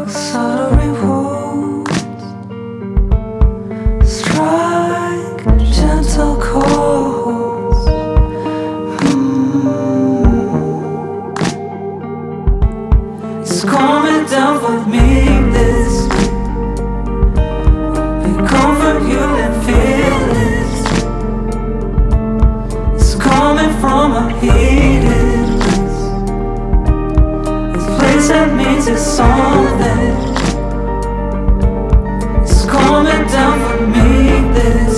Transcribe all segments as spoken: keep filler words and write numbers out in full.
Subtle rewards strike gentle chords. Mm. It's coming down for me. This we comfort you and feel it. It's coming from a heated place. This place that means it's something. It's coming down for me. This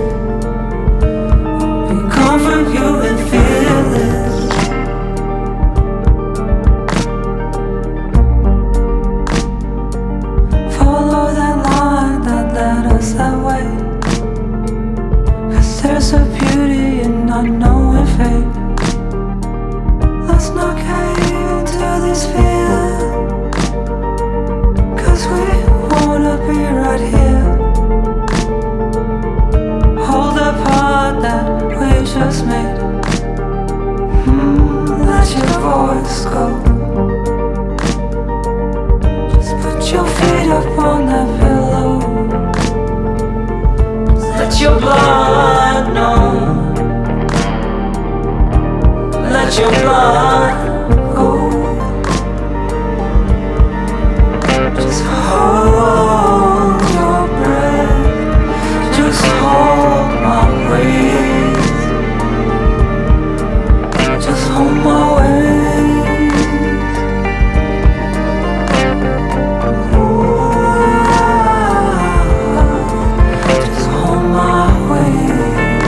we comfort you and feel it. Follow that line that led us that way. 'Cause there's a beauty in not knowing fate. Let's not cave into this fear, 'cause we wanna be right here. Hold the part that we just made. Mm, let your voice go. Just put your feet up on that pillow. Let your blood know. Let your blood go. Just hold your breath. Just hold my weight. Just hold my weight. Just hold my weight.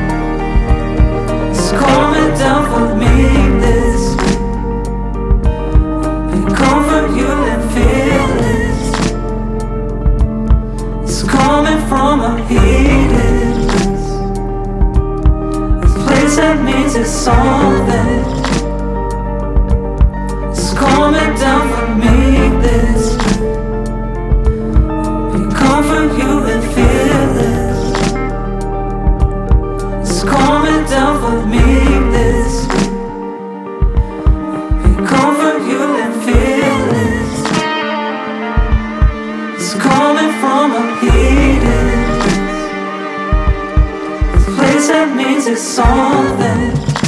It's coming down for me. This we comfort you and feel it. It's coming from a heated place. This place that means it's something. It's coming down for me. This we comfort you and feel it. It's coming down for me. This we comfort you and feel it. It's coming from a heated place. This place that means it's something.